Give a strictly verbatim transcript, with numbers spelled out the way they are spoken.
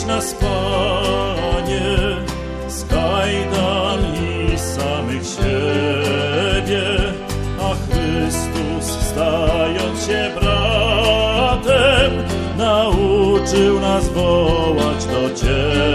Wyzwolisz nas, Panie, z kajdan i samych siebie, a Chrystus, stając się bratem, nauczył nas wołać do Ciebie.